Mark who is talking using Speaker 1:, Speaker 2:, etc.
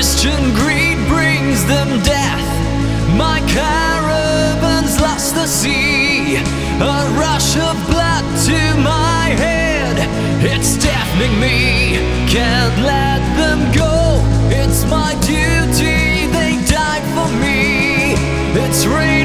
Speaker 1: Christian greed brings them death. My caravan's lost the sea. A rush of blood to my head, it's deafening me. Can't let them go, it's my duty, they died for me. It's raining